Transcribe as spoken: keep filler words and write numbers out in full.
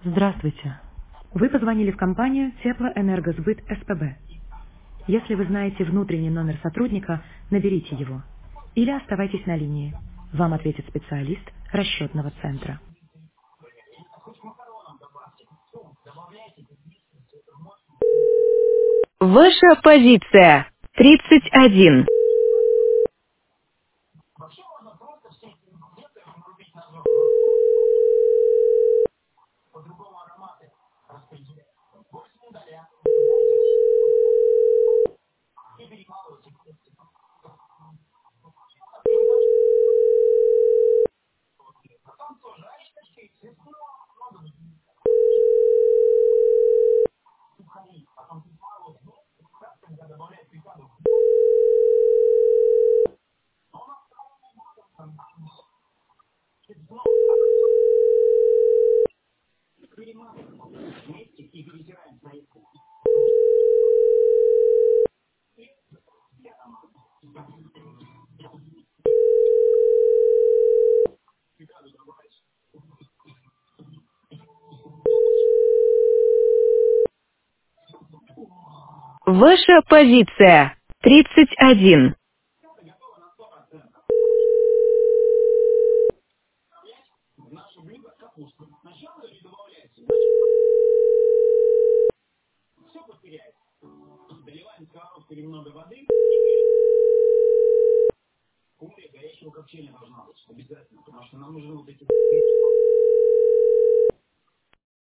Здравствуйте. Вы позвонили в компанию Теплоэнергосбыт СПБ. Если вы знаете внутренний номер сотрудника, наберите его. Или оставайтесь на линии. Вам ответит специалист расчетного центра. Ваша позиция тридцать один. Ваша позиция тридцать один.